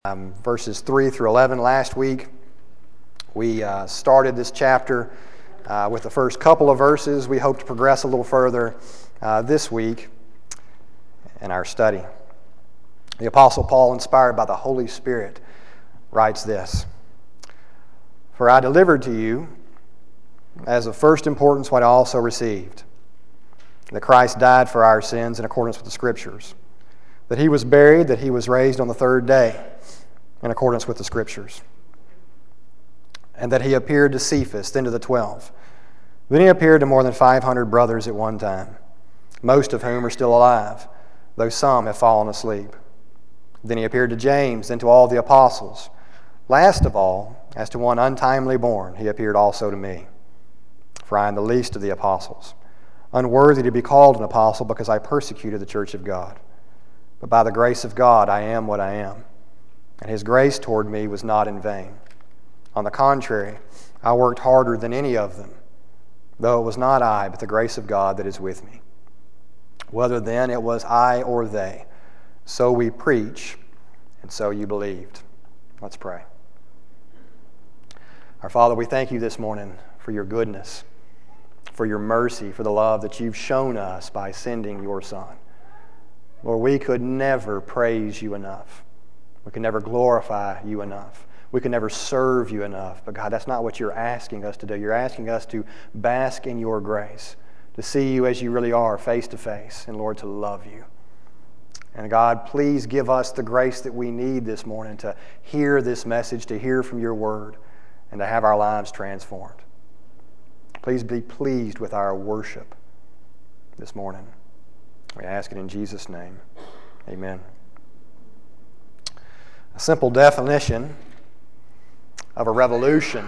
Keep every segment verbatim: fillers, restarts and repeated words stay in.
Um, verses three through eleven. Last week, we uh, started this chapter uh, with the first couple of verses. We hope to progress a little further uh, this week in our study. The Apostle Paul, inspired by the Holy Spirit, writes this: "For I delivered to you as of first importance what I also received, that Christ died for our sins in accordance with the Scriptures, that He was buried, that He was raised on the third day in accordance with the Scriptures, and that He appeared to Cephas, then to the twelve. Then He appeared to more than five hundred brothers at one time, most of whom are still alive, though some have fallen asleep. Then He appeared to James, then to all the apostles. Last of all, as to one untimely born, He appeared also to me. For I am the least of the apostles, unworthy to be called an apostle, because I persecuted the church of God. But by the grace of God I am what I am, and His grace toward me was not in vain. On the contrary, I worked harder than any of them, though it was not I, but the grace of God that is with me. Whether then it was I or they, so we preach, and so you believed." Let's pray. Our Father, we thank You this morning for Your goodness, for Your mercy, for the love that You've shown us by sending Your Son. Lord, we could never praise You enough. We can never glorify You enough. We can never serve You enough. But God, that's not what You're asking us to do. You're asking us to bask in Your grace, to see You as You really are, face to face, and Lord, to love You. And God, please give us the grace that we need this morning to hear this message, to hear from Your Word, and to have our lives transformed. Please be pleased with our worship this morning. We ask it in Jesus' name. Amen. A simple definition of a revolution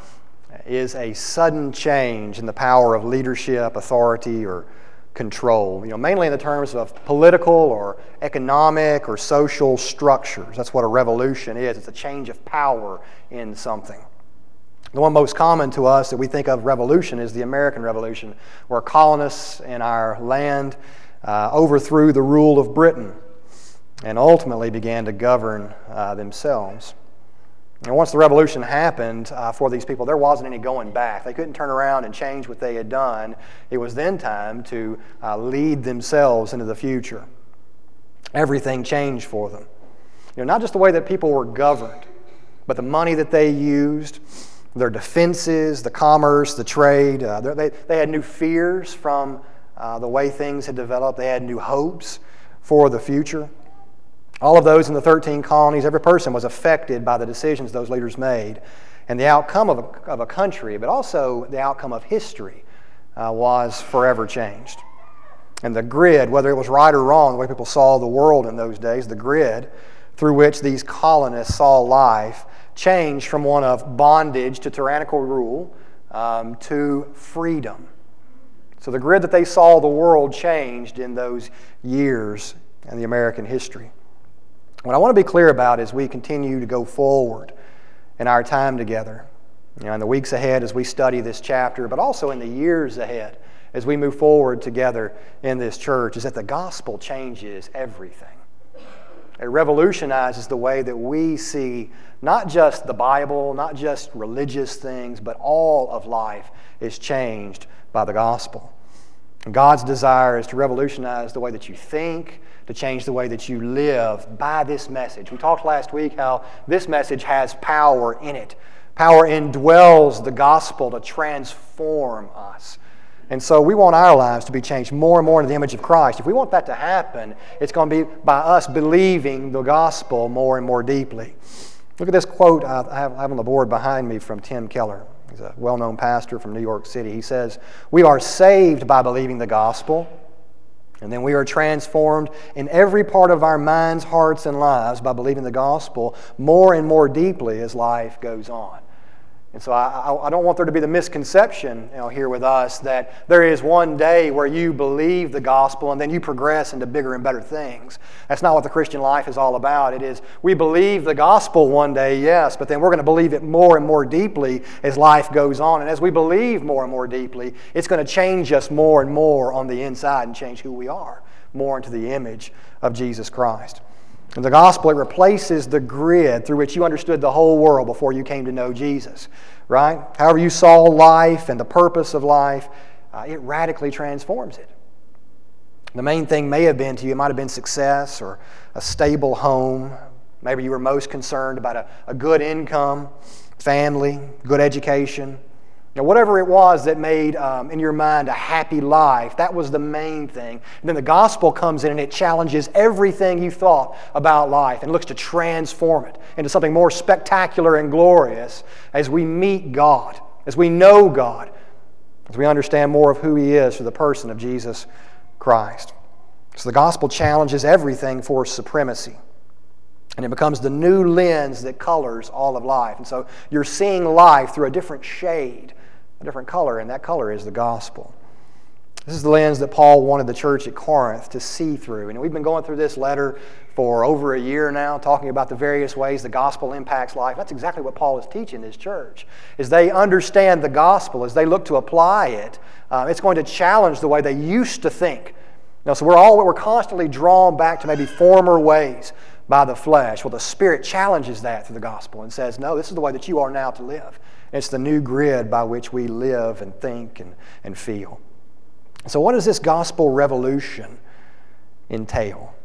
is a sudden change in the power of leadership, authority, or control. You know, mainly in the terms of political or economic or social structures. That's what a revolution is. It's a change of power in something. The one most common to us that we think of revolution is the American Revolution, where colonists in our land uh, overthrew the rule of Britain and ultimately began to govern uh, themselves. And once the revolution happened uh, for these people, there wasn't any going back. They couldn't turn around and change what they had done. It was then time to uh, lead themselves into the future. Everything changed for them. You know, not just the way that people were governed, but the money that they used, their defenses, the commerce, the trade. Uh, they, they had new fears from uh, the way things had developed. They had new hopes for the future. All of those in the thirteen colonies, every person was affected by the decisions those leaders made. And the outcome of a, of a country, but also the outcome of history, uh, was forever changed. And the grid, whether it was right or wrong, the way people saw the world in those days, the grid through which these colonists saw life changed from one of bondage to tyrannical rule um, to freedom. So the grid that they saw the world changed in those years in the American history. What I want to be clear about as we continue to go forward in our time together, you know, in the weeks ahead as we study this chapter, but also in the years ahead as we move forward together in this church, is that the gospel changes everything. It revolutionizes the way that we see not just the Bible, not just religious things, but all of life is changed by the gospel. And God's desire is to revolutionize the way that you think, to change the way that you live by this message. We talked last week how this message has power in it. Power indwells the gospel to transform us. And so we want our lives to be changed more and more into the image of Christ. If we want that to happen, it's going to be by us believing the gospel more and more deeply. Look at this quote I have on the board behind me from Tim Keller. He's a well-known pastor from New York City. He says, "We are saved by believing the gospel, and then we are transformed in every part of our minds, hearts, and lives by believing the gospel more and more deeply as life goes on." And so I, I don't want there to be the misconception, you know, here with us that there is one day where you believe the gospel and then you progress into bigger and better things. That's not what the Christian life is all about. It is we believe the gospel one day, yes, but then we're going to believe it more and more deeply as life goes on. And as we believe more and more deeply, it's going to change us more and more on the inside and change who we are more into the image of Jesus Christ. In the gospel, it replaces the grid through which you understood the whole world before you came to know Jesus, right? However you saw life and the purpose of life, uh, it radically transforms it. The main thing may have been to you, it might have been success or a stable home. Maybe you were most concerned about a, a good income, family, good education. You know, whatever it was that made, um, in your mind, a happy life, that was the main thing. And then the gospel comes in and it challenges everything you thought about life and looks to transform it into something more spectacular and glorious as we meet God, as we know God, as we understand more of who He is through the person of Jesus Christ. So the gospel challenges everything for supremacy. And it becomes the new lens that colors all of life. And so you're seeing life through a different shade, a different color, and that color is the gospel. This is the lens that Paul wanted the church at Corinth to see through. And we've been going through this letter for over a year now, talking about the various ways the gospel impacts life. That's exactly what Paul is teaching this church. As they understand the gospel, as they look to apply it, uh, it's going to challenge the way they used to think. You know, so we're all we're constantly drawn back to maybe former ways by the flesh. Well, the Spirit challenges that through the gospel and says, no, this is the way that you are now to live. It's the new grid by which we live and think and, and feel. So what does this gospel revolution entail?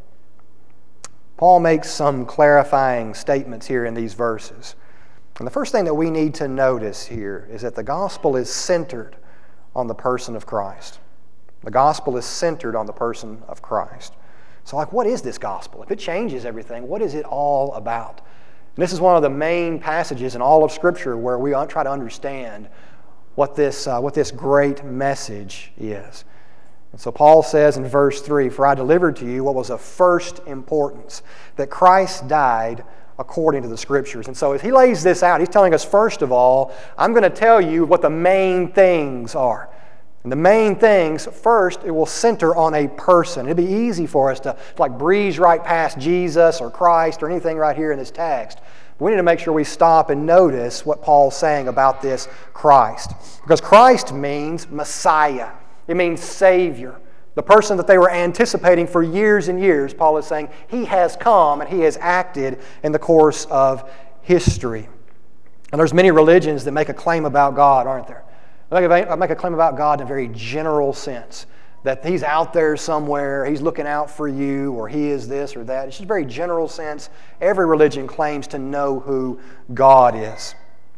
Paul makes some clarifying statements here in these verses. And the first thing that we need to notice here is that the gospel is centered on the person of Christ. The gospel is centered on the person of Christ. So like, what is this gospel? If it changes everything, what is it all about? And this is one of the main passages in all of Scripture where we try to understand what this, uh, what this great message is. And so Paul says in verse three, "For I delivered to you what was of first importance, that Christ died according to the Scriptures." And so as he lays this out, he's telling us, first of all, I'm going to tell you what the main things are. And the main things, first, it will center on a person. It'd be easy for us to, to like breeze right past Jesus or Christ or anything right here in this text. But we need to make sure we stop and notice what Paul's saying about this Christ. Because Christ means Messiah. It means Savior. The person that they were anticipating for years and years, Paul is saying, He has come and He has acted in the course of history. And there's many religions that make a claim about God, aren't there? I make a claim about God in a very general sense, that He's out there somewhere, He's looking out for you, or He is this or that. It's just a very general sense. Every religion claims to know who God is.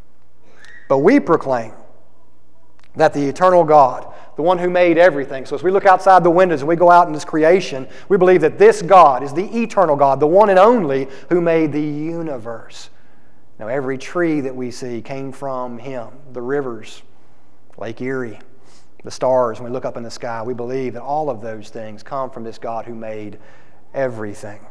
But we proclaim that the eternal God, the one who made everything. So as we look outside the windows and we go out in this creation, we believe that this God is the eternal God, the one and only who made the universe. Now every tree that we see came from Him, the rivers, Lake Erie, the stars, when we look up in the sky, we believe that all of those things come from this God who made everything.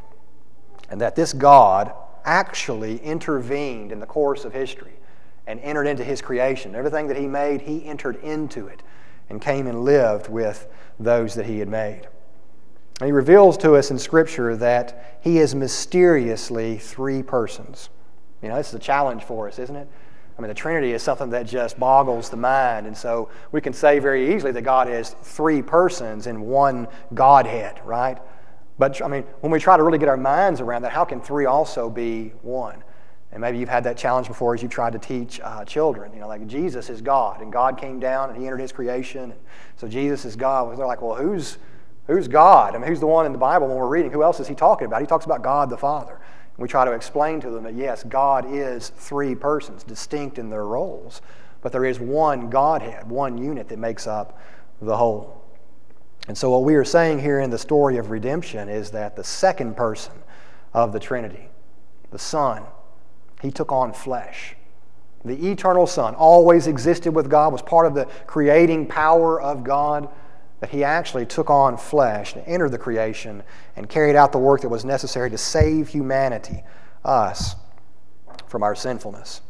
And that this God actually intervened in the course of history and entered into His creation. Everything that He made, He entered into it and came and lived with those that He had made. And He reveals to us in Scripture that He is mysteriously three persons. You know, this is a challenge for us, isn't it? I mean, the Trinity is something that just boggles the mind, and so we can say very easily that God is three persons in one Godhead, right? But, I mean, when we try to really get our minds around that, how can three also be one? And maybe you've had that challenge before as you tried to teach uh, children. You know, like Jesus is God, and God came down and He entered His creation, and so Jesus is God. They're like, well, who's, who's God? I mean, who's the one in the Bible when we're reading? Who else is He talking about? He talks about God the Father. We try to explain to them that, yes, God is three persons, distinct in their roles, but there is one Godhead, one unit that makes up the whole. And so what we are saying here in the story of redemption is that the second person of the Trinity, the Son, He took on flesh. The eternal Son always existed with God, was part of the creating power of God, that He actually took on flesh and entered the creation and carried out the work that was necessary to save humanity, us, from our sinfulness.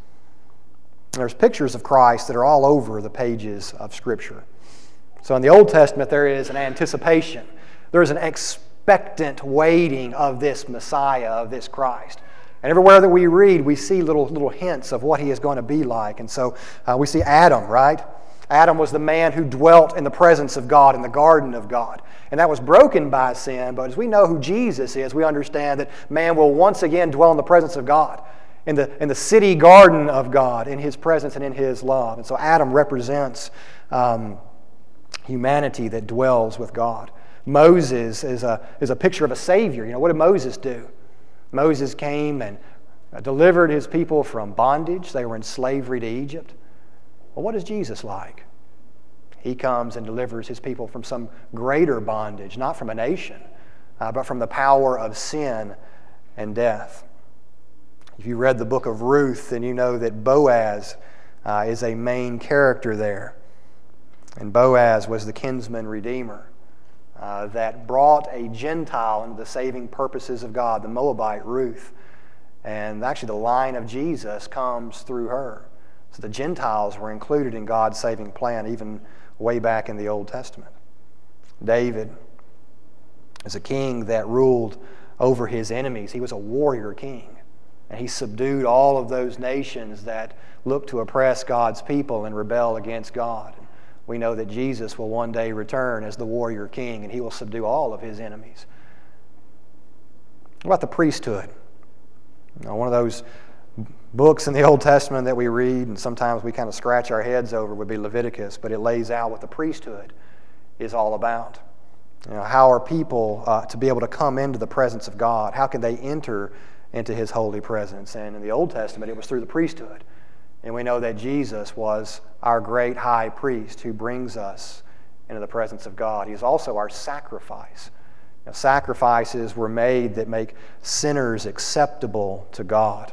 There's pictures of Christ that are all over the pages of Scripture. So in the Old Testament, there is an anticipation. There is an expectant waiting of this Messiah, of this Christ. And everywhere that we read, we see little, little hints of what He is going to be like. And so uh, we see Adam, right? Adam was the man who dwelt in the presence of God, in the garden of God. And that was broken by sin, but as we know who Jesus is, we understand that man will once again dwell in the presence of God, in the, in the city garden of God, in His presence and in His love. And so Adam represents um, humanity that dwells with God. Moses is a, is a picture of a Savior. You know, what did Moses do? Moses came and delivered his people from bondage. They were in slavery to Egypt. Well, what is Jesus like? He comes and delivers His people from some greater bondage, not from a nation, uh, but from the power of sin and death. If you read the book of Ruth, then you know that Boaz uh, is a main character there. And Boaz was the kinsman redeemer uh, that brought a Gentile into the saving purposes of God, the Moabite Ruth. And actually the line of Jesus comes through her. So the Gentiles were included in God's saving plan even way back in the Old Testament. David is a king that ruled over his enemies. He was a warrior king. And he subdued all of those nations that looked to oppress God's people and rebel against God. And we know that Jesus will one day return as the warrior king, and He will subdue all of His enemies. What about the priesthood? You know, one of those books in the Old Testament that we read and sometimes we kind of scratch our heads over would be Leviticus, but it lays out what the priesthood is all about. You know, how are people uh, to be able to come into the presence of God? How can they enter into His holy presence? And in the Old Testament, it was through the priesthood. And we know that Jesus was our great high priest who brings us into the presence of God. He is also our sacrifice. You know, sacrifices were made that make sinners acceptable to God.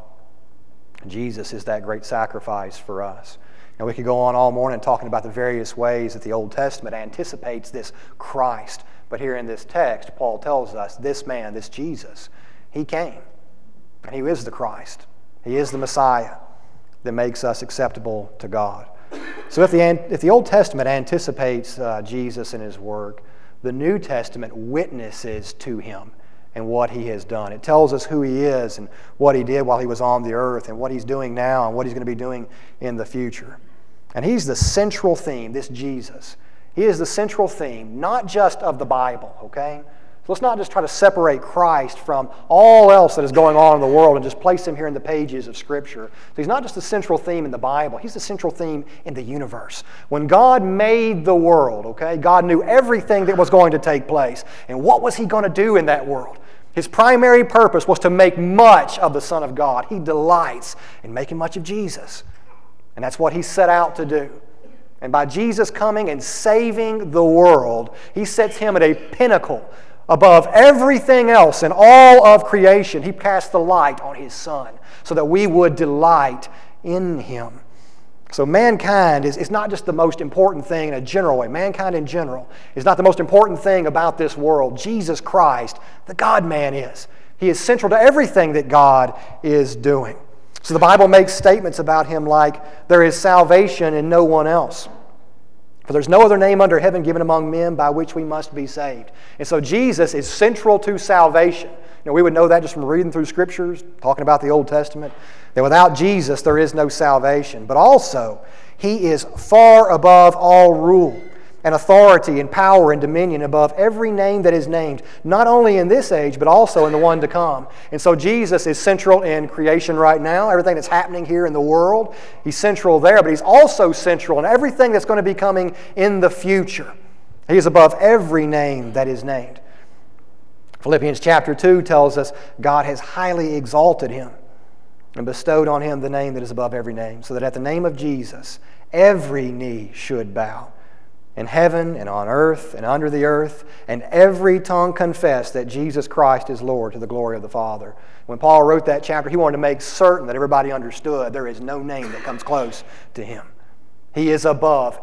Jesus is that great sacrifice for us. Now, we could go on all morning talking about the various ways that the Old Testament anticipates this Christ. But here in this text, Paul tells us this man, this Jesus, He came. And He is the Christ. He is the Messiah that makes us acceptable to God. So if the, if the Old Testament anticipates uh, Jesus and His work, the New Testament witnesses to Him and what He has done. It tells us who He is and what He did while He was on the earth and what He's doing now and what He's going to be doing in the future. And He's the central theme, this Jesus. He is the central theme, not just of the Bible, okay? So let's not just try to separate Christ from all else that is going on in the world and just place Him here in the pages of Scripture. So He's not just the central theme in the Bible. He's the central theme in the universe. When God made the world, okay, God knew everything that was going to take place. And what was He going to do in that world? His primary purpose was to make much of the Son of God. He delights in making much of Jesus. And that's what He set out to do. And by Jesus coming and saving the world, He sets Him at a pinnacle above everything else in all of creation. He cast the light on His Son so that we would delight in Him. So mankind is, is not just the most important thing in a general way. Mankind in general is not the most important thing about this world. Jesus Christ, the God-man, is. He is central to everything that God is doing. So the Bible makes statements about Him like, there is salvation in no one else. For there's no other name under heaven given among men by which we must be saved. And so Jesus is central to salvation. You know, we would know that just from reading through Scriptures, talking about the Old Testament, that without Jesus there is no salvation. But also, He is far above all rule and authority and power and dominion above every name that is named, not only in this age, but also in the one to come. And so Jesus is central in creation right now, everything that's happening here in the world. He's central there, but He's also central in everything that's going to be coming in the future. He is above every name that is named. Philippians chapter two tells us God has highly exalted Him and bestowed on Him the name that is above every name, so that at the name of Jesus, every knee should bow, in heaven and on earth and under the earth, and every tongue confess that Jesus Christ is Lord, to the glory of the Father. When Paul wrote that chapter, he wanted to make certain that everybody understood there is no name that comes close to Him. He is above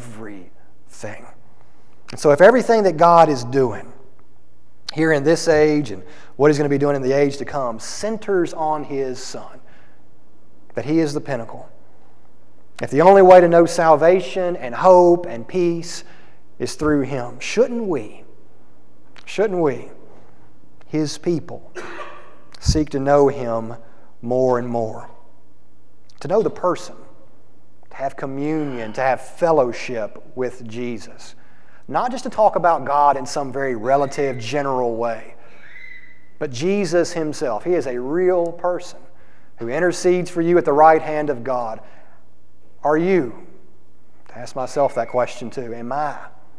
everything. And so if everything that God is doing here in this age and what He's going to be doing in the age to come centers on His Son, that He is the pinnacle, if the only way to know salvation and hope and peace is through Him, shouldn't we, shouldn't we, His people, seek to know Him more and more? To know the person, to have communion, to have fellowship with Jesus. Not just to talk about God in some very relative, general way, but Jesus Himself. He is a real person who intercedes for you at the right hand of God. Are you? To ask myself that question too. Am I?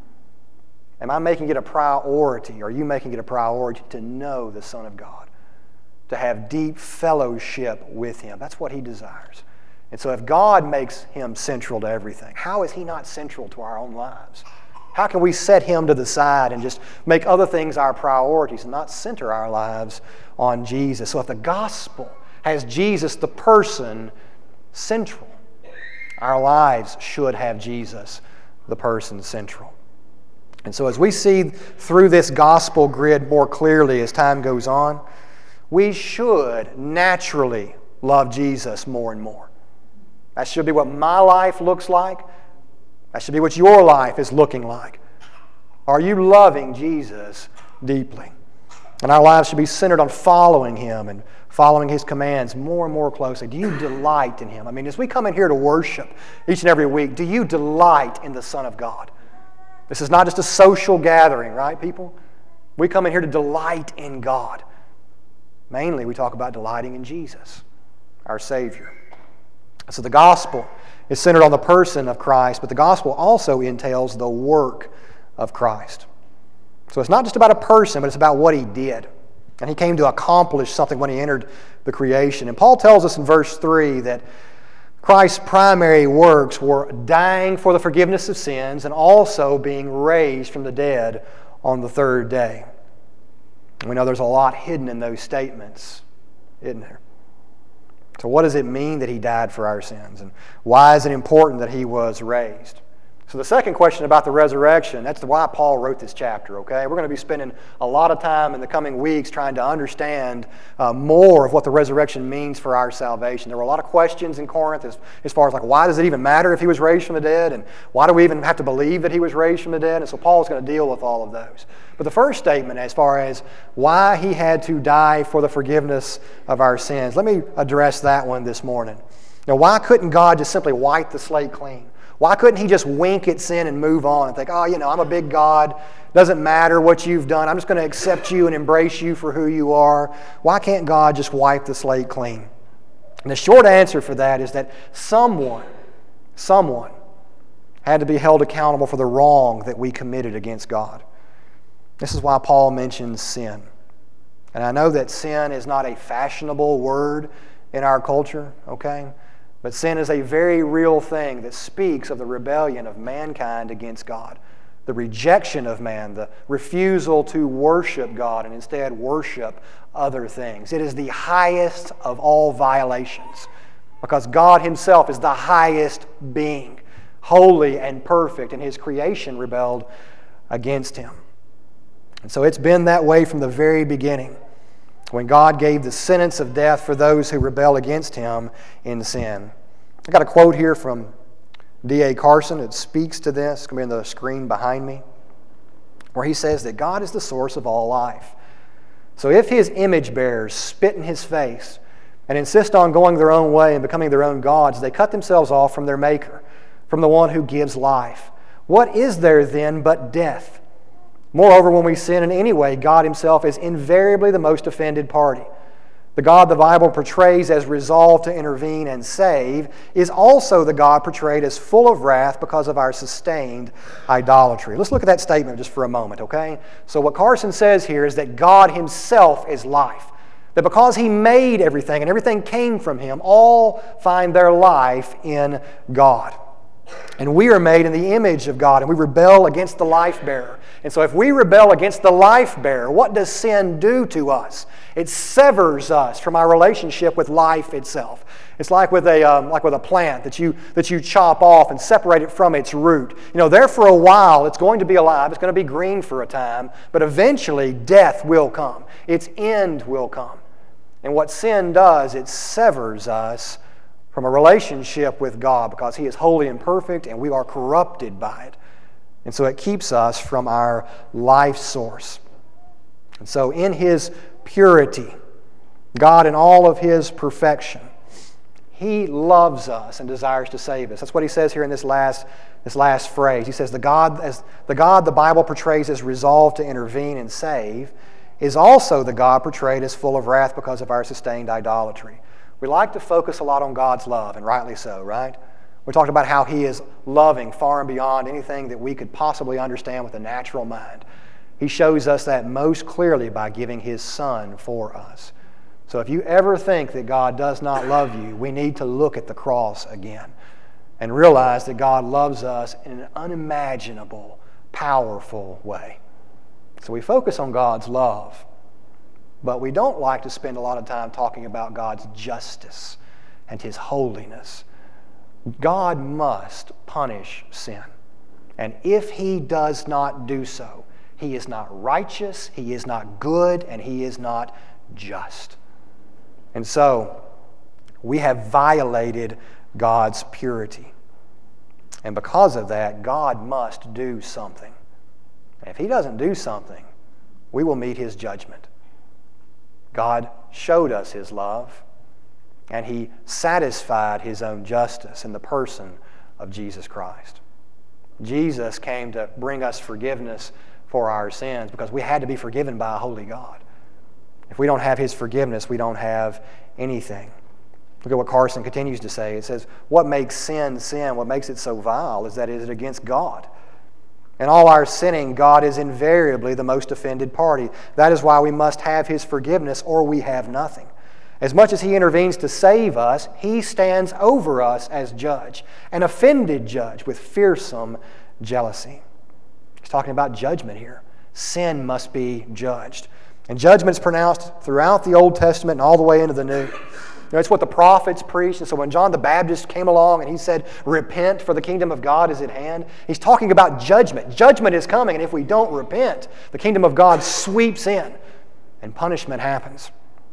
Am I making it a priority? Are you making it a priority to know the Son of God? To have deep fellowship with Him. That's what He desires. And so if God makes Him central to everything, how is He not central to our own lives? How can we set Him to the side and just make other things our priorities and not center our lives on Jesus? So if the gospel has Jesus, the person, central, our lives should have Jesus, the person, central. And so as we see through this gospel grid more clearly as time goes on, we should naturally love Jesus more and more. That should be what my life looks like. That should be what your life is looking like. Are you loving Jesus deeply? And our lives should be centered on following Him and following His commands more and more closely. Do you delight in Him? I mean, as we come in here to worship each and every week, do you delight in the Son of God? This is not just a social gathering, right, people? We come in here to delight in God. Mainly, we talk about delighting in Jesus, our Savior. So the gospel is centered on the person of Christ, but the gospel also entails the work of Christ. So it's not just about a person, but it's about what He did. And He came to accomplish something when He entered the creation. And Paul tells us in verse three that Christ's primary works were dying for the forgiveness of sins and also being raised from the dead on the third day. We know there's a lot hidden in those statements, isn't there? So what does it mean that He died for our sins? And why is it important that He was raised? So the second question about the resurrection, that's why Paul wrote this chapter, okay? We're going to be spending a lot of time in the coming weeks trying to understand uh, more of what the resurrection means for our salvation. There were a lot of questions in Corinth as, as far as like, why does it even matter if He was raised from the dead? And why do we even have to believe that He was raised from the dead? And so Paul's going to deal with all of those. But the first statement as far as why He had to die for the forgiveness of our sins, let me address that one this morning. Now, why couldn't God just simply wipe the slate clean? Why couldn't He just wink at sin and move on and think, oh, you know, I'm a big God. Doesn't matter what you've done. I'm just going to accept you and embrace you for who you are. Why can't God just wipe the slate clean? And the short answer for that is that someone, someone had to be held accountable for the wrong that we committed against God. This is why Paul mentions sin. And I know that sin is not a fashionable word in our culture, okay? But sin is a very real thing that speaks of the rebellion of mankind against God, the rejection of man, the refusal to worship God and instead worship other things. It is the highest of all violations because God Himself is the highest being, holy and perfect, and His creation rebelled against Him. And so it's been that way from the very beginning, when God gave the sentence of death for those who rebel against Him in sin. I got a quote here from D A Carson. It speaks to this. It's going to be on the screen behind me, where he says that God is the source of all life. So if His image bearers spit in His face and insist on going their own way and becoming their own gods, they cut themselves off from their Maker, from the one who gives life. What is there then but death? Moreover, when we sin in any way, God Himself is invariably the most offended party. The God the Bible portrays as resolved to intervene and save is also the God portrayed as full of wrath because of our sustained idolatry. Let's look at that statement just for a moment, okay? So what Carson says here is that God Himself is life. That because He made everything and everything came from Him, all find their life in God. And we are made in the image of God, and we rebel against the life-bearer. And so if we rebel against the life-bearer, what does sin do to us? It severs us from our relationship with life itself. It's like with a um, like with a plant that you that you chop off and separate it from its root. You know, there for a while it's going to be alive, it's going to be green for a time, but eventually death will come. Its end will come. And what sin does, it severs us from a relationship with God because He is holy and perfect and we are corrupted by it. And so it keeps us from our life source. And so in His purity, God in all of His perfection, He loves us and desires to save us. That's what he says here in this last, this last phrase. He says, the God, as the God the Bible portrays as resolved to intervene and save is also the God portrayed as full of wrath because of our sustained idolatry. We like to focus a lot on God's love, and rightly so, right? We talked about how He is loving far and beyond anything that we could possibly understand with a natural mind. He shows us that most clearly by giving His Son for us. So if you ever think that God does not love you, we need to look at the cross again and realize that God loves us in an unimaginable, powerful way. So we focus on God's love, but we don't like to spend a lot of time talking about God's justice and His holiness. God must punish sin. And if He does not do so, He is not righteous, He is not good, and He is not just. And so, we have violated God's purity. And because of that, God must do something. And if He doesn't do something, we will meet His judgment. God showed us His love, and He satisfied His own justice in the person of Jesus Christ. Jesus came to bring us forgiveness for our sins because we had to be forgiven by a holy God. If we don't have His forgiveness, we don't have anything. Look at what Carson continues to say. It says, what makes sin sin, what makes it so vile, is that it is against God. In all our sinning, God is invariably the most offended party. That is why we must have His forgiveness or we have nothing. As much as He intervenes to save us, He stands over us as judge, an offended judge with fearsome jealousy. He's talking about judgment here. Sin must be judged. And judgment is pronounced throughout the Old Testament and all the way into the New. You know, it's what the prophets preached. And so when John the Baptist came along and he said, repent for the kingdom of God is at hand, he's talking about judgment. Judgment is coming, and if we don't repent, the kingdom of God sweeps in and punishment happens.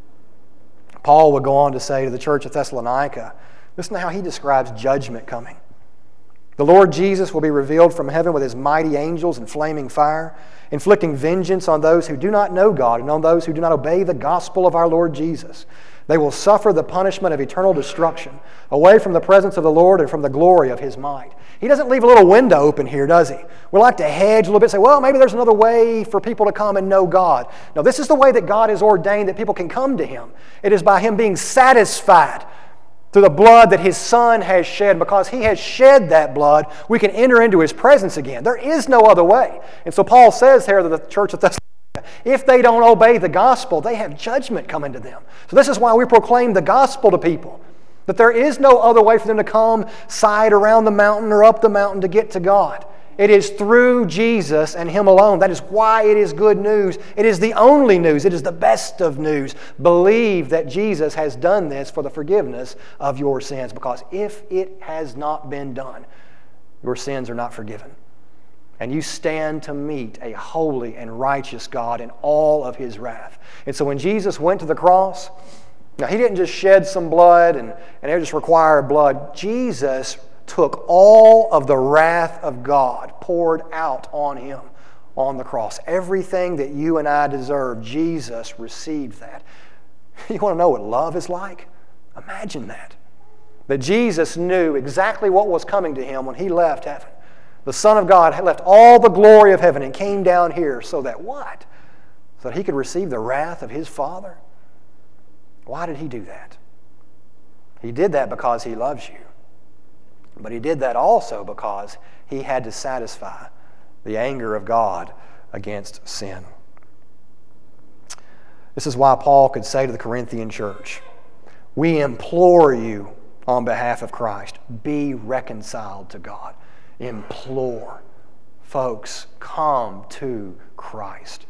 Paul would go on to say to the church of Thessalonica, listen to how he describes judgment coming. The Lord Jesus will be revealed from heaven with His mighty angels in flaming fire, inflicting vengeance on those who do not know God and on those who do not obey the gospel of our Lord Jesus. They will suffer the punishment of eternal destruction, away from the presence of the Lord and from the glory of His might. He doesn't leave a little window open here, does He? We like to hedge a little bit and say, well, maybe there's another way for people to come and know God. No, this is the way that God has ordained that people can come to Him. It is by Him being satisfied through the blood that His Son has shed. Because He has shed that blood, we can enter into His presence again. There is no other way. And so Paul says here to the church of Thessalonica, if they don't obey the gospel, they have judgment coming to them. So this is why we proclaim the gospel to people, that there is no other way for them to come side around the mountain or up the mountain to get to God. It is through Jesus and Him alone. That is why it is good news. It is the only news. It is the best of news. Believe that Jesus has done this for the forgiveness of your sins, because if it has not been done, your sins are not forgiven. And you stand to meet a holy and righteous God in all of His wrath. And so when Jesus went to the cross, now He didn't just shed some blood and, and it just required blood. Jesus took all of the wrath of God poured out on Him on the cross. Everything that you and I deserve, Jesus received that. You want to know what love is like? Imagine that. That Jesus knew exactly what was coming to Him when He left heaven. The Son of God had left all the glory of heaven and came down here so that what? So that He could receive the wrath of His Father? Why did He do that? He did that because He loves you. But He did that also because He had to satisfy the anger of God against sin. This is why Paul could say to the Corinthian church, we implore you on behalf of Christ, be reconciled to God. Implore. Folks, come to Christ.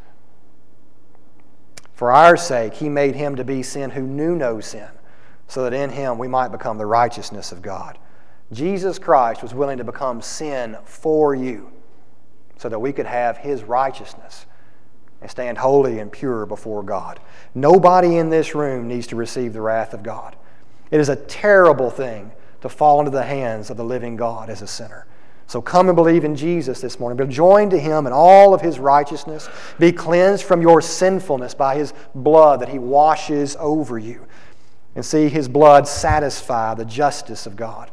For our sake, He made Him to be sin who knew no sin, so that in Him we might become the righteousness of God. Jesus Christ was willing to become sin for you so that we could have His righteousness and stand holy and pure before God. Nobody in this room needs to receive the wrath of God. It is a terrible thing to fall into the hands of the living God as a sinner. So come and believe in Jesus this morning. Be joined to Him in all of His righteousness. Be cleansed from your sinfulness by His blood that He washes over you. and see His blood satisfy the justice of God.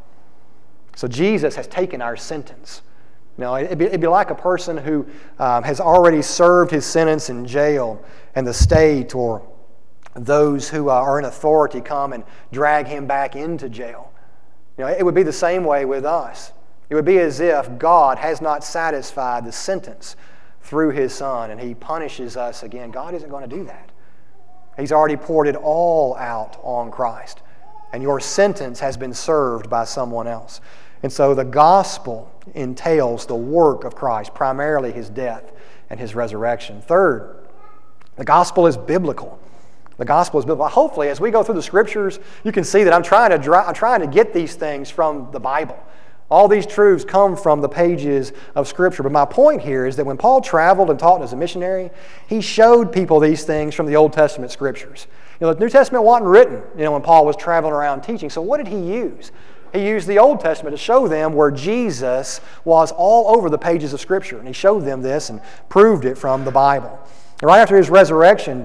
So Jesus has taken our sentence. Now, it'd be, it'd be like a person who um, has already served his sentence in jail, and the state or those who uh, are in authority come and drag him back into jail. You know, it would be the same way with us. It would be as if God has not satisfied the sentence through His Son, and He punishes us again. God isn't going to do that. He's already poured it all out on Christ, and your sentence has been served by someone else. And so the gospel entails the work of Christ, primarily His death and His resurrection. Third, the gospel is biblical. The gospel is biblical. Hopefully, as we go through the Scriptures, you can see that I'm trying to dry, I'm trying to get these things from the Bible. All these truths come from the pages of Scripture. But my point here is that when Paul traveled and taught as a missionary, he showed people these things from the Old Testament Scriptures. You know, the New Testament wasn't written, you know, when Paul was traveling around teaching. So what did he use? He used the Old Testament to show them where Jesus was all over the pages of Scripture. And he showed them this and proved it from the Bible. And right after His resurrection,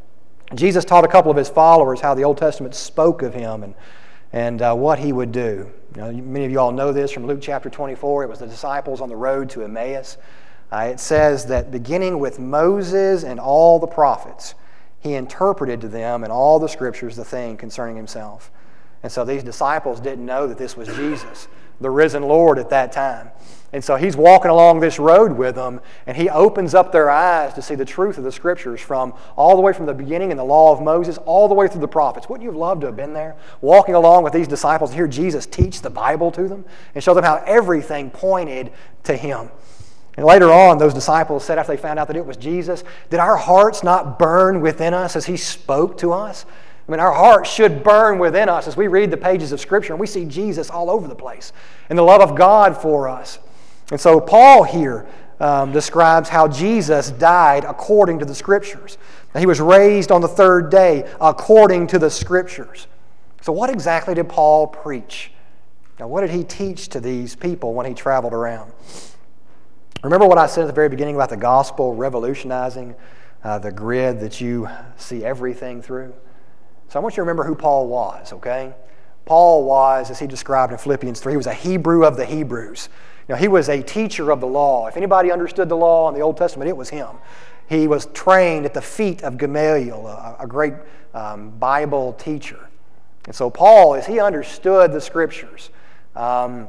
Jesus taught a couple of His followers how the Old Testament spoke of Him and, and uh, what He would do. You know, many of you all know this from Luke chapter twenty-four. It was the disciples on the road to Emmaus. Uh, it says that beginning with Moses and all the prophets, He interpreted to them in all the Scriptures the thing concerning Himself. And so these disciples didn't know that this was Jesus, the risen Lord at that time. And so He's walking along this road with them, and He opens up their eyes to see the truth of the Scriptures from all the way from the beginning in the law of Moses, all the way through the prophets. Wouldn't you have loved to have been there, walking along with these disciples, and hear Jesus teach the Bible to them and show them how everything pointed to Him? And later on, those disciples said, after they found out that it was Jesus, did our hearts not burn within us as He spoke to us? I mean, our hearts should burn within us as we read the pages of Scripture and we see Jesus all over the place and the love of God for us. And so Paul here um, describes how Jesus died according to the Scriptures. He was raised on the third day according to the Scriptures. So what exactly did Paul preach? Now, what did he teach to these people when he traveled around? Remember what I said at the very beginning about the gospel revolutionizing uh, the grid that you see everything through? So I want you to remember who Paul was, okay? Paul was, as he described in Philippians three, he was a Hebrew of the Hebrews. You know, he was a teacher of the law. If anybody understood the law in the Old Testament, it was him. He was trained at the feet of Gamaliel, a, a great um, Bible teacher. And so Paul, as he understood the Scriptures, um,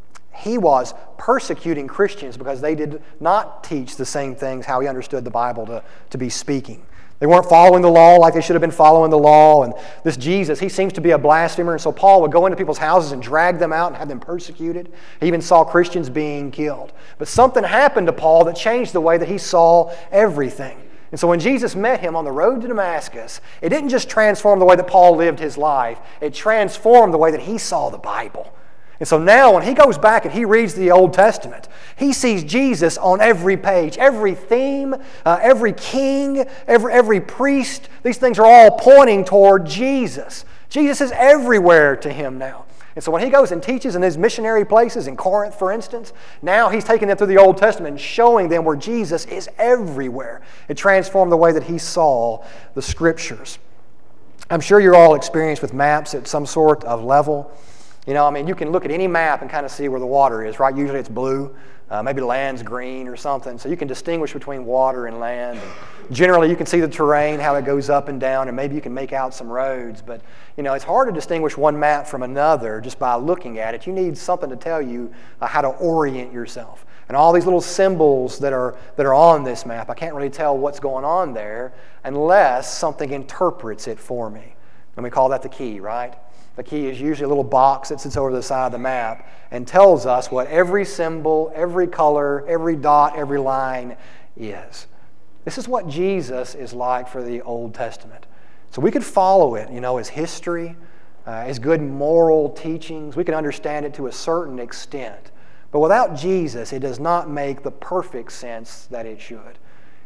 he was persecuting Christians because they did not teach the same things how he understood the Bible to, to be speaking. They weren't following the law like they should have been following the law. And this Jesus, he seems to be a blasphemer. And so Paul would go into people's houses and drag them out and have them persecuted. He even saw Christians being killed. But something happened to Paul that changed the way that he saw everything. And so when Jesus met him on the road to Damascus, it didn't just transform the way that Paul lived his life. It transformed the way that he saw the Bible. And so now when he goes back and he reads the Old Testament, he sees Jesus on every page, every theme, uh, every king, every, every priest. These things are all pointing toward Jesus. Jesus is everywhere to him now. And so when he goes and teaches in his missionary places, in Corinth, for instance, now he's taking them through the Old Testament and showing them where Jesus is everywhere. It transformed the way that he saw the Scriptures. I'm sure you're all experienced with maps at some sort of level. You know, I mean, you can look at any map and kind of see where the water is, right? Usually it's blue. Uh, maybe the land's green or something. So you can distinguish between water and land. And generally, you can see the terrain, how it goes up and down, and maybe you can make out some roads. But, you know, it's hard to distinguish one map from another just by looking at it. You need something to tell you uh, how to orient yourself. And all these little symbols that are, that are on this map, I can't really tell what's going on there unless something interprets it for me. And we call that the key, right? The key is usually a little box that sits over the side of the map and tells us what every symbol, every color, every dot, every line is. This is what Jesus is like for the Old Testament. So we could follow it, you know, as history, uh, as good moral teachings. We can understand it to a certain extent. But without Jesus, it does not make the perfect sense that it should.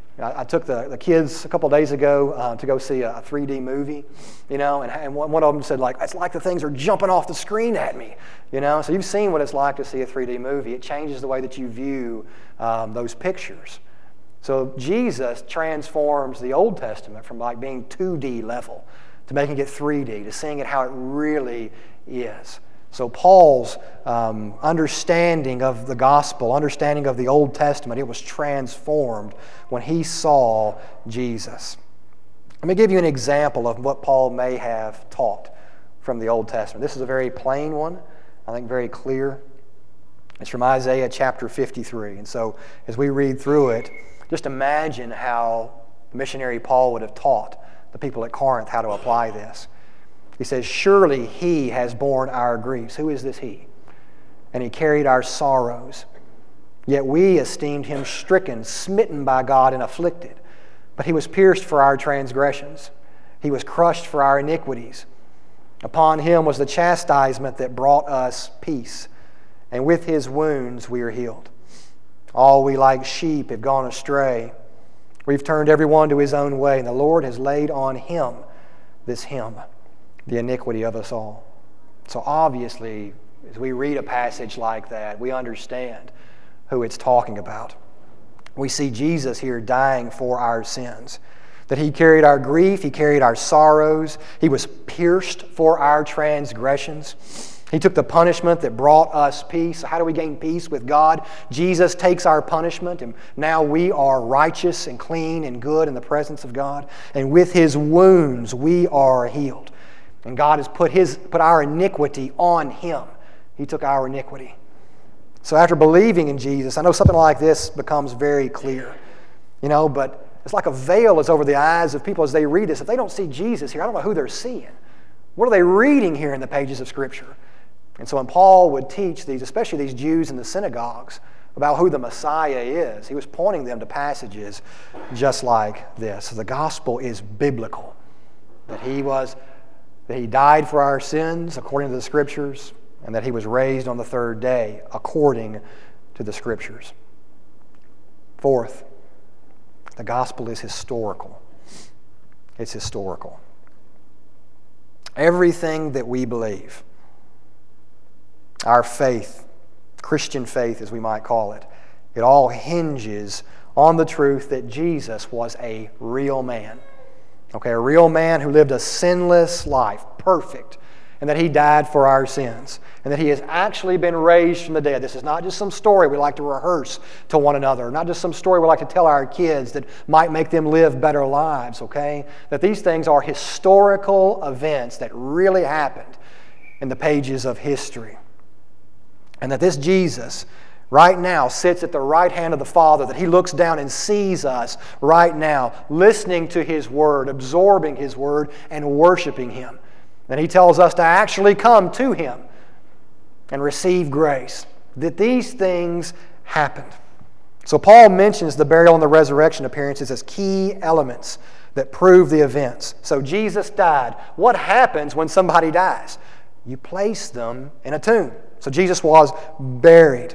I took the, the kids a couple days ago uh, to go see a three D movie, you know, and, and one of them said, like, it's like the things are jumping off the screen at me, you know. So you've seen what it's like to see a three D movie. It changes the way that you view um, those pictures. So Jesus transforms the Old Testament from like being two D level to making it three D, to seeing it how it really is. So Paul's um, understanding of the gospel, understanding of the Old Testament, it was transformed when he saw Jesus. Let me give you an example of what Paul may have taught from the Old Testament. This is a very plain one, I think very clear. It's from Isaiah chapter fifty-three. And so as we read through it, just imagine how missionary Paul would have taught the people at Corinth how to apply this. He says, surely he has borne our griefs. Who is this he? And he carried our sorrows. Yet we esteemed him stricken, smitten by God, and afflicted. But he was pierced for our transgressions. He was crushed for our iniquities. Upon him was the chastisement that brought us peace. And with his wounds we are healed. All we like sheep have gone astray. We've turned everyone to his own way, and the Lord has laid on him, this him, the iniquity of us all. So obviously, as we read a passage like that, we understand who it's talking about. We see Jesus here dying for our sins, that he carried our grief, he carried our sorrows, he was pierced for our transgressions. He took the punishment that brought us peace. How do we gain peace with God? Jesus takes our punishment, and now we are righteous and clean and good in the presence of God. And with his wounds, we are healed. And God has put his put our iniquity on him. He took our iniquity. So after believing in Jesus, I know something like this becomes very clear. You know, but it's like a veil is over the eyes of people as they read this. If they don't see Jesus here, I don't know who they're seeing. What are they reading here in the pages of Scripture? And so when Paul would teach these, especially these Jews in the synagogues, about who the Messiah is, he was pointing them to passages just like this. So the gospel is biblical. That he was, that he died for our sins according to the Scriptures, and that he was raised on the third day according to the Scriptures. Fourth, the gospel is historical. It's historical. Everything that we believe, our faith, Christian faith as we might call it, it all hinges on the truth that Jesus was a real man. Okay, a real man who lived a sinless life, perfect, and that he died for our sins, and that he has actually been raised from the dead. This is not just some story we like to rehearse to one another, not just some story we like to tell our kids that might make them live better lives, okay? That these things are historical events that really happened in the pages of history. And that this Jesus right now sits at the right hand of the Father, that he looks down and sees us right now, listening to his word, absorbing his word, and worshiping him. And he tells us to actually come to him and receive grace. That these things happened. So Paul mentions the burial and the resurrection appearances as key elements that prove the events. So Jesus died. What happens when somebody dies? You place them in a tomb. So Jesus was buried.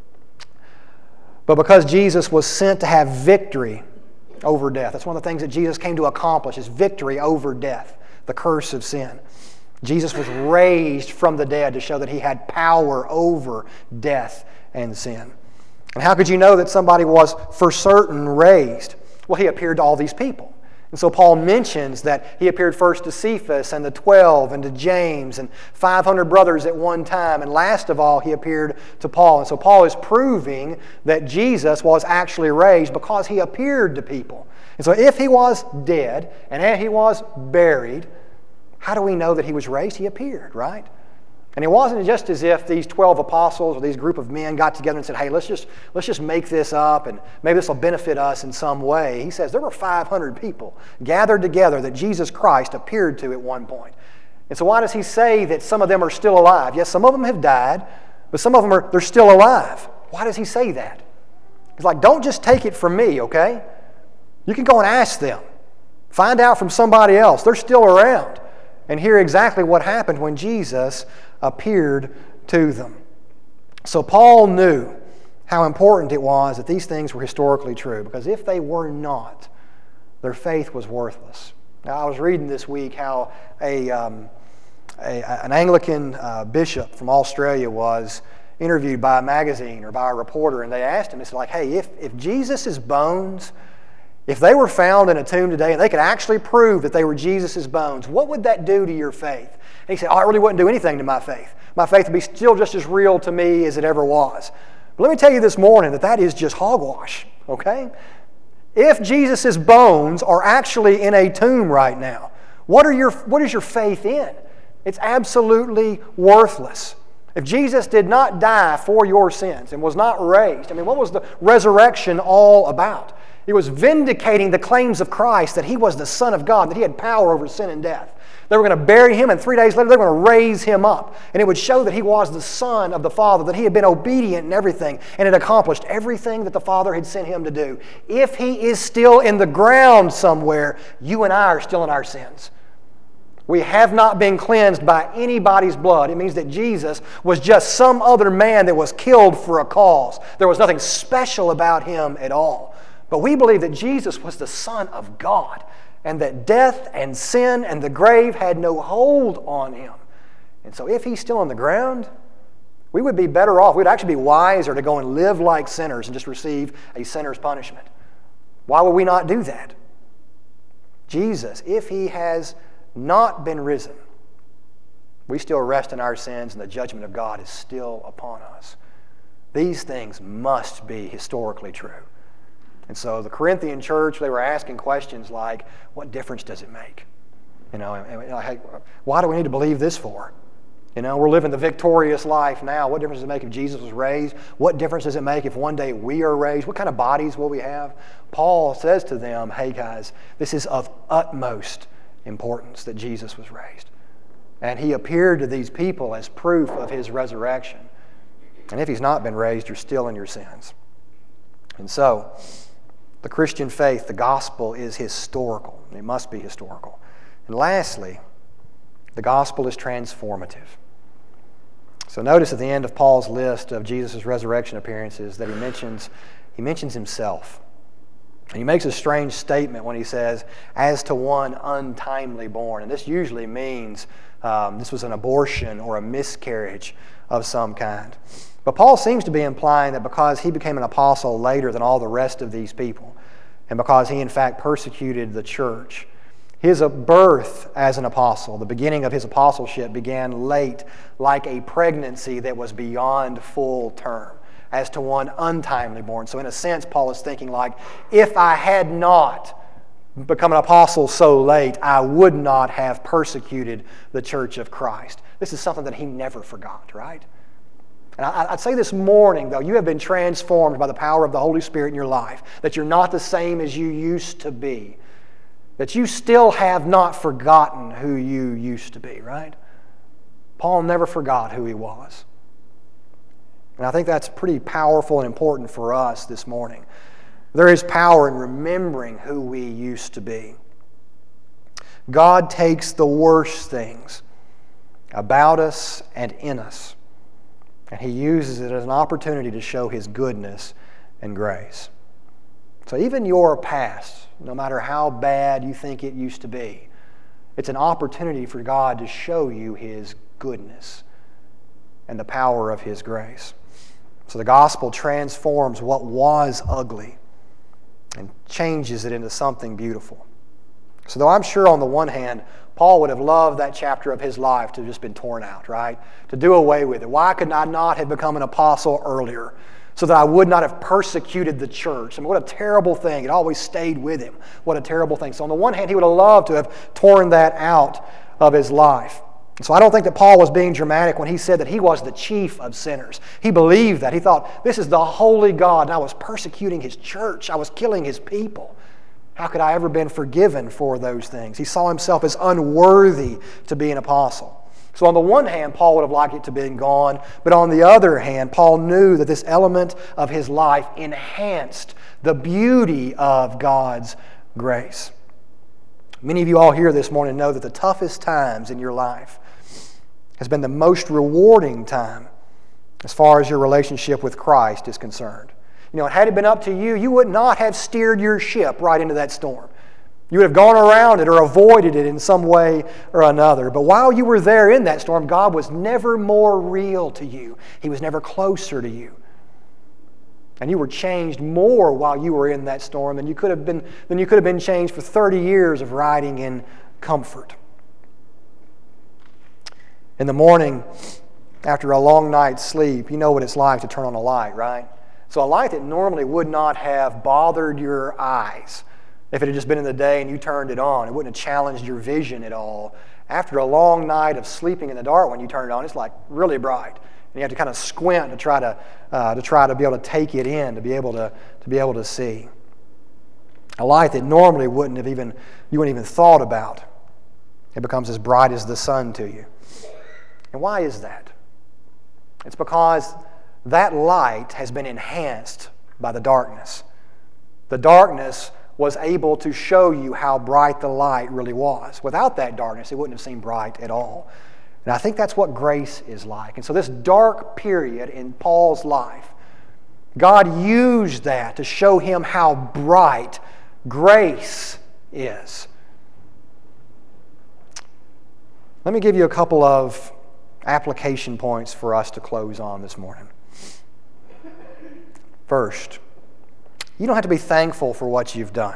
But because Jesus was sent to have victory over death, that's one of the things that Jesus came to accomplish, is victory over death, the curse of sin. Jesus was raised from the dead to show that he had power over death and sin. And how could you know that somebody was for certain raised? Well, he appeared to all these people. And so Paul mentions that he appeared first to Cephas and the twelve and to James and five hundred brothers at one time. And last of all, he appeared to Paul. And so Paul is proving that Jesus was actually raised because he appeared to people. And so if he was dead and he was buried, how do we know that he was raised? He appeared, right? And it wasn't just as if these twelve apostles or these group of men got together and said, hey, let's just, let's just make this up and maybe this will benefit us in some way. He says there were five hundred people gathered together that Jesus Christ appeared to at one point. And so why does he say that some of them are still alive? Yes, some of them have died, but some of them are they're still alive. Why does he say that? He's like, don't just take it from me, okay? You can go and ask them. Find out from somebody else. They're still around. And hear exactly what happened when Jesus appeared to them. So Paul knew how important it was that these things were historically true, because if they were not, their faith was worthless. Now, I was reading this week how a, um, a an Anglican uh, bishop from Australia was interviewed by a magazine or by a reporter, and they asked him, it's like, hey, if, if Jesus' bones If they were found in a tomb today and they could actually prove that they were Jesus' bones, what would that do to your faith? And he said, oh, it really wouldn't do anything to my faith. My faith would be still just as real to me as it ever was. But let me tell you this morning that that is just hogwash, okay? If Jesus' bones are actually in a tomb right now, what are your, what is your faith in? It's absolutely worthless. If Jesus did not die for your sins and was not raised, I mean, what was the resurrection all about? It was vindicating the claims of Christ that He was the Son of God, that He had power over sin and death. They were going to bury Him, and three days later they were going to raise Him up. And it would show that He was the Son of the Father, that He had been obedient in everything, and had accomplished everything that the Father had sent Him to do. If He is still in the ground somewhere, you and I are still in our sins. We have not been cleansed by anybody's blood. It means that Jesus was just some other man that was killed for a cause. There was nothing special about Him at all. But we believe that Jesus was the Son of God, and that death and sin and the grave had no hold on Him. And so if He's still on the ground, we would be better off. We'd actually be wiser to go and live like sinners and just receive a sinner's punishment. Why would we not do that? Jesus, if He has not been risen, we still rest in our sins, and the judgment of God is still upon us. These things must be historically true. And so the Corinthian church, they were asking questions like, what difference does it make? You know, and, and, hey, why do we need to believe this for? You know, we're living the victorious life now. What difference does it make if Jesus was raised? What difference does it make if one day we are raised? What kind of bodies will we have? Paul says to them, hey guys, this is of utmost importance that Jesus was raised. And He appeared to these people as proof of His resurrection. And if He's not been raised, you're still in your sins. And so, the Christian faith, the gospel, is historical. It must be historical. And lastly, the gospel is transformative. So notice at the end of Paul's list of Jesus' resurrection appearances that he mentions, he mentions himself. And he makes a strange statement when he says, as to one untimely born. And this usually means um, this was an abortion or a miscarriage of some kind. But Paul seems to be implying that because he became an apostle later than all the rest of these people, and because he in fact persecuted the church, his birth as an apostle, the beginning of his apostleship, began late, like a pregnancy that was beyond full term, as to one untimely born. So in a sense, Paul is thinking like, if I had not become an apostle so late, I would not have persecuted the church of Christ. This is something that he never forgot, right? And I'd say this morning, though, you have been transformed by the power of the Holy Spirit in your life, that you're not the same as you used to be, that you still have not forgotten who you used to be, right? Paul never forgot who he was. And I think that's pretty powerful and important for us this morning. There is power in remembering who we used to be. God takes the worst things about us and in us, and He uses it as an opportunity to show His goodness and grace. So even your past, no matter how bad you think it used to be, it's an opportunity for God to show you His goodness and the power of His grace. So the gospel transforms what was ugly and changes it into something beautiful. So though I'm sure on the one hand, Paul would have loved that chapter of his life to have just been torn out, right? To do away with it. Why could I not have become an apostle earlier so that I would not have persecuted the church? I mean, what a terrible thing. It always stayed with him. What a terrible thing. So on the one hand, he would have loved to have torn that out of his life. So I don't think that Paul was being dramatic when he said that he was the chief of sinners. He believed that. He thought, this is the holy God, and I was persecuting His church. I was killing His people. How could I ever been forgiven for those things? He saw himself as unworthy to be an apostle. So on the one hand, Paul would have liked it to have been gone, but on the other hand, Paul knew that this element of his life enhanced the beauty of God's grace. Many of you all here this morning know that the toughest times in your life has been the most rewarding time as far as your relationship with Christ is concerned. You know, had it been up to you, you would not have steered your ship right into that storm. You would have gone around it or avoided it in some way or another. But while you were there in that storm, God was never more real to you. He was never closer to you. And you were changed more while you were in that storm than you could have been, than you could have been changed for thirty years of riding in comfort. In the morning, after a long night's sleep, you know what it's like to turn on a light, right? So a light that normally would not have bothered your eyes if it had just been in the day and you turned it on. It wouldn't have challenged your vision at all. After a long night of sleeping in the dark, when you turn it on, it's like really bright. And you have to kind of squint to try to uh, to try to be able to take it in, to be able to to be able to see. A light that normally wouldn't have even you wouldn't even thought about. It becomes as bright as the sun to you. And why is that? It's because that light has been enhanced by the darkness. The darkness was able to show you how bright the light really was. Without that darkness, it wouldn't have seemed bright at all. And I think that's what grace is like. And so this dark period in Paul's life, God used that to show him how bright grace is. Let me give you a couple of application points for us to close on this morning. First, you don't have to be thankful for what you've done,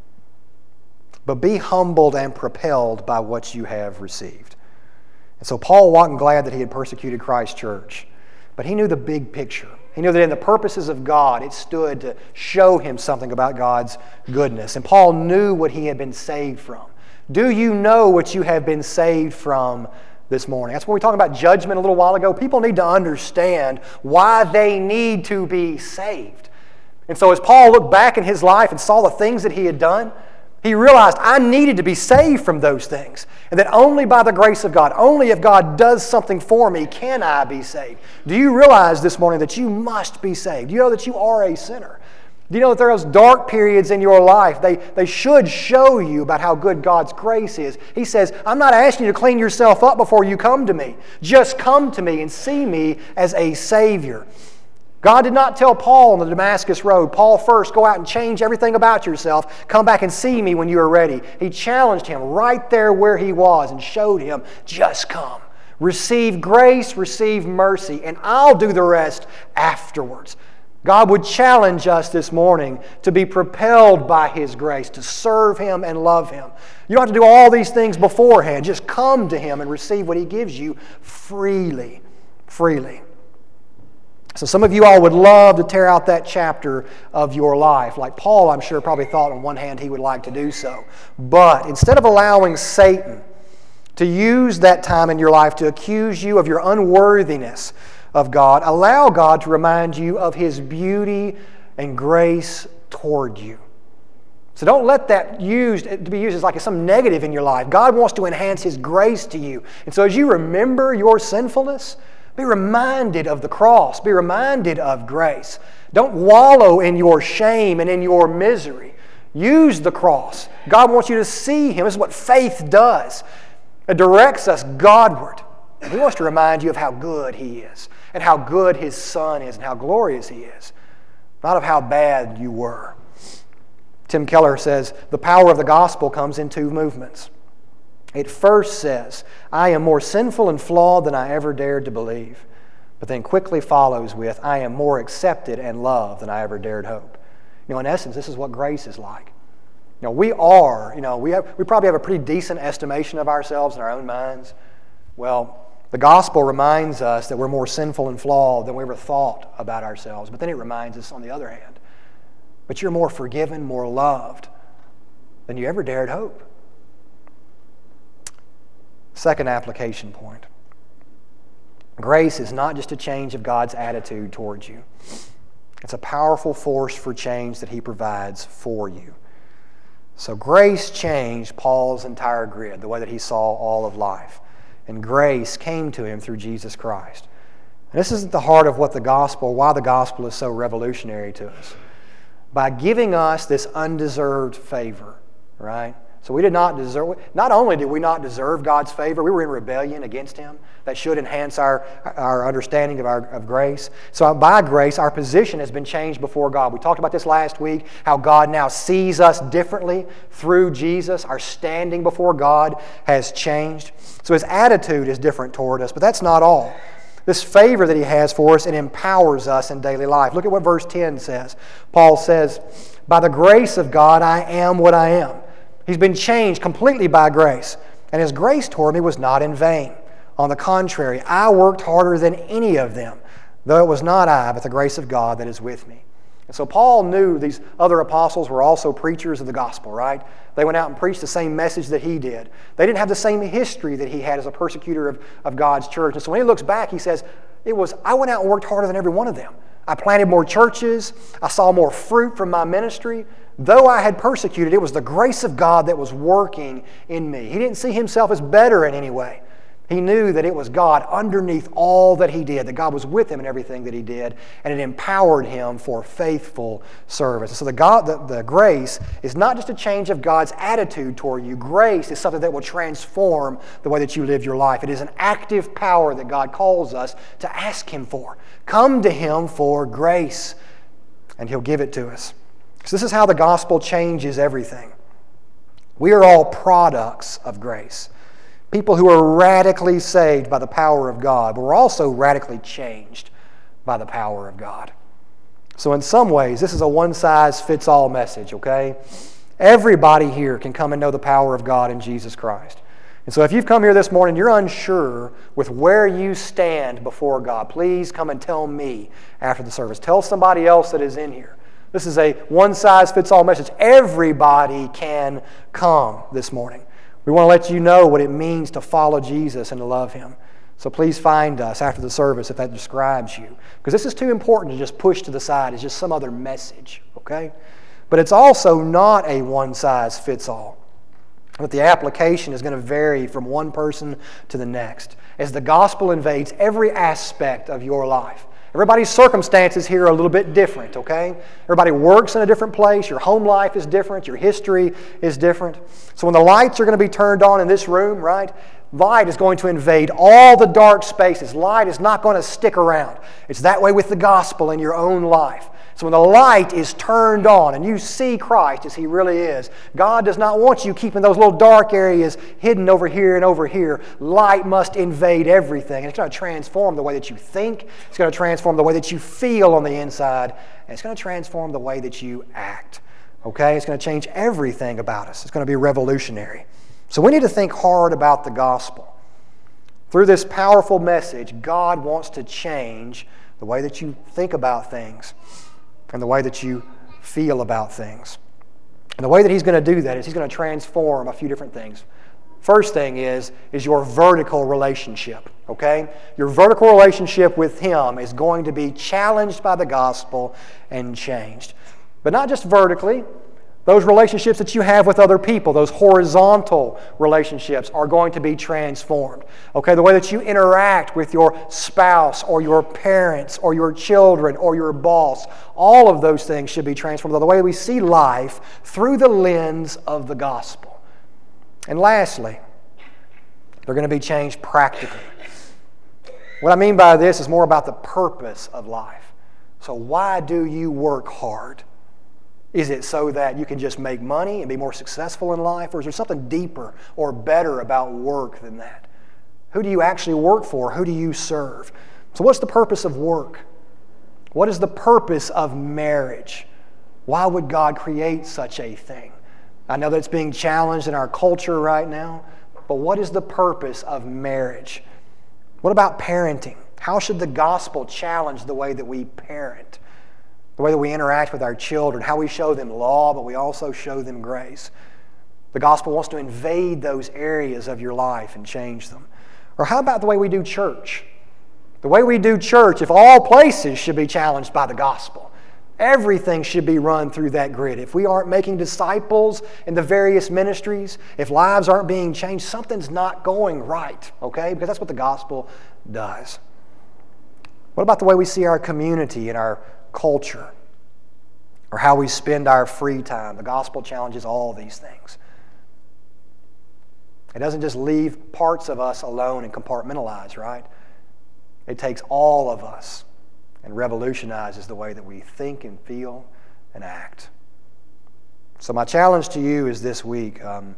but be humbled and propelled by what you have received. And so Paul wasn't glad that he had persecuted Christ's church, but he knew the big picture. He knew that in the purposes of God, it stood to show him something about God's goodness. And Paul knew what he had been saved from. Do you know what you have been saved from this morning? That's when we talked about judgment a little while ago. People need to understand why they need to be saved. And so as Paul looked back in his life and saw the things that he had done, he realized, I needed to be saved from those things. And that only by the grace of God, only if God does something for me, can I be saved. Do you realize this morning that you must be saved? Do you know that you are a sinner? Do you know that there are those dark periods in your life? They, they should show you about how good God's grace is. He says, I'm not asking you to clean yourself up before you come to me. Just come to me and see me as a Savior. God did not tell Paul on the Damascus Road, Paul, first go out and change everything about yourself. Come back and see me when you are ready. He challenged him right there where he was and showed him, just come. Receive grace, receive mercy, and I'll do the rest afterwards. God would challenge us this morning to be propelled by His grace, to serve Him and love Him. You don't have to do all these things beforehand. Just come to Him and receive what He gives you freely, freely. So some of you all would love to tear out that chapter of your life. Like Paul, I'm sure, probably thought on one hand he would like to do so. But instead of allowing Satan to use that time in your life to accuse you of your unworthiness of God, allow God to remind you of His beauty and grace toward you. So don't let that used to be used as like some negative in your life. God wants to enhance His grace to you. And so as you remember your sinfulness, be reminded of the cross. Be reminded of grace. Don't wallow in your shame and in your misery. Use the cross. God wants you to see Him. This is what faith does. It directs us Godward. And He wants to remind you of how good He is, and how good His Son is, and how glorious He is, not of how bad you were. Tim Keller says, the power of the gospel comes in two movements. It first says, I am more sinful and flawed than I ever dared to believe. But then quickly follows with, I am more accepted and loved than I ever dared hope. You know, in essence, this is what grace is like. You know, we are, you know, we have, we probably have a pretty decent estimation of ourselves in our own minds. Well, the gospel reminds us that we're more sinful and flawed than we ever thought about ourselves. But then it reminds us, on the other hand, but you're more forgiven, more loved than you ever dared hope. Second application point. Grace is not just a change of God's attitude towards you. It's a powerful force for change that He provides for you. So grace changed Paul's entire grid, the way that he saw all of life. And grace came to him through Jesus Christ. And this is at the heart of what the gospel, why the gospel is so revolutionary to us. By giving us this undeserved favor, right? So we did not deserve, not only did we not deserve God's favor, we were in rebellion against Him. That should enhance our, our understanding of, our, of grace. So by grace, our position has been changed before God. We talked about this last week, how God now sees us differently through Jesus. Our standing before God has changed. So His attitude is different toward us, but that's not all. This favor that He has for us, it empowers us in daily life. Look at what verse ten says. Paul says, by the grace of God, I am what I am. He's been changed completely by grace. And His grace toward me was not in vain. On the contrary, I worked harder than any of them, though it was not I, but the grace of God that is with me. And so Paul knew these other apostles were also preachers of the gospel, right? They went out and preached the same message that he did. They didn't have the same history that he had as a persecutor of, of God's church. And so when he looks back, he says, it was, I went out and worked harder than every one of them. I planted more churches. I saw more fruit from my ministry. Though I had persecuted, it was the grace of God that was working in me. He didn't see himself as better in any way. He knew that it was God underneath all that he did, that God was with him in everything that he did, and it empowered him for faithful service. And so the, God, the, the grace is not just a change of God's attitude toward you. Grace is something that will transform the way that you live your life. It is an active power that God calls us to ask Him for. Come to Him for grace, and He'll give it to us. So this is how the gospel changes everything. We are all products of grace. People who are radically saved by the power of God, but we're also radically changed by the power of God. So in some ways, this is a one-size-fits-all message, okay? Everybody here can come and know the power of God in Jesus Christ. And so if you've come here this morning, you're unsure with where you stand before God, please come and tell me after the service. Tell somebody else that is in here. This is a one-size-fits-all message. Everybody can come this morning. We want to let you know what it means to follow Jesus and to love Him. So please find us after the service if that describes you. Because this is too important to just push to the side. It's just some other message, okay? But it's also not a one-size-fits-all. But the application is going to vary from one person to the next as the gospel invades every aspect of your life. Everybody's circumstances here are a little bit different, okay? Everybody works in a different place. Your home life is different. Your history is different. So when the lights are going to be turned on in this room, right, light is going to invade all the dark spaces. Light is not going to stick around. It's that way with the gospel in your own life. So when the light is turned on and you see Christ as He really is, God does not want you keeping those little dark areas hidden over here and over here. Light must invade everything. And it's going to transform the way that you think. It's going to transform the way that you feel on the inside. And it's going to transform the way that you act. Okay? It's going to change everything about us. It's going to be revolutionary. So we need to think hard about the gospel. Through this powerful message, God wants to change the way that you think about things and the way that you feel about things. And the way that He's going to do that is He's going to transform a few different things. First thing is, is your vertical relationship, okay? Your vertical relationship with Him is going to be challenged by the gospel and changed. But not just vertically. Those relationships that you have with other people, those horizontal relationships, are going to be transformed. Okay, the way that you interact with your spouse or your parents or your children or your boss, all of those things should be transformed. The way we see life through the lens of the gospel. And lastly, they're going to be changed practically. What I mean by this is more about the purpose of life. So why do you work hard? Is it so that you can just make money and be more successful in life? Or is there something deeper or better about work than that? Who do you actually work for? Who do you serve? So what's the purpose of work? What is the purpose of marriage? Why would God create such a thing? I know that it's being challenged in our culture right now, but what is the purpose of marriage? What about parenting? How should the gospel challenge the way that we parent? The way that we interact with our children, how we show them law, but we also show them grace. The gospel wants to invade those areas of your life and change them. Or how about the way we do church? The way we do church, if all places should be challenged by the gospel, everything should be run through that grid. If we aren't making disciples in the various ministries, if lives aren't being changed, something's not going right, okay? Because that's what the gospel does. What about the way we see our community and our culture, or how we spend our free time? The gospel challenges all these things. It doesn't just leave parts of us alone and compartmentalize, right? It takes all of us and revolutionizes the way that we think and feel and act. So my challenge to you is this week, um,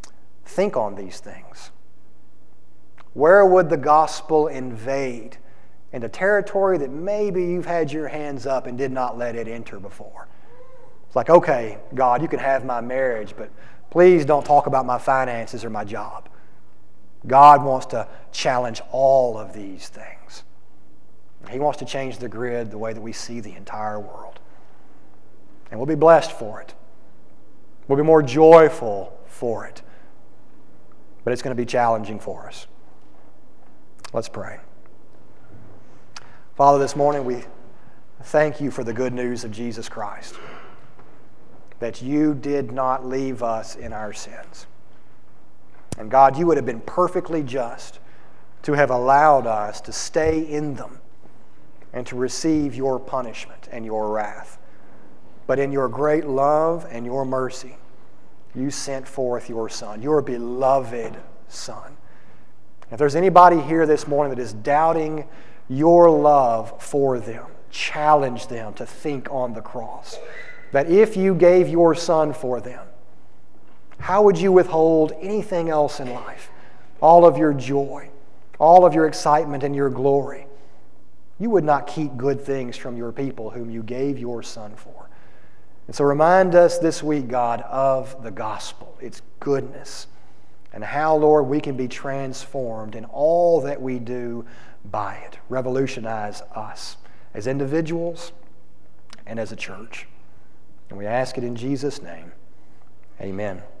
think on these things. Where would the gospel invade into territory that maybe you've had your hands up and did not let it enter before. It's like, okay, God, you can have my marriage, but please don't talk about my finances or my job. God wants to challenge all of these things. He wants to change the grid the way that we see the entire world. And we'll be blessed for it. We'll be more joyful for it. But it's going to be challenging for us. Let's pray. Father, this morning we thank you for the good news of Jesus Christ, that you did not leave us in our sins. And God, you would have been perfectly just to have allowed us to stay in them and to receive your punishment and your wrath. But in your great love and your mercy, you sent forth your Son, your beloved Son. If there's anybody here this morning that is doubting your love for them, challenge them to think on the cross. That if you gave your Son for them, how would you withhold anything else in life? All of your joy, all of your excitement and your glory. You would not keep good things from your people whom you gave your Son for. And so remind us this week, God, of the gospel, its goodness, and how, Lord, we can be transformed in all that we do by it. Revolutionize us as individuals and as a church. And we ask it in Jesus' name. Amen.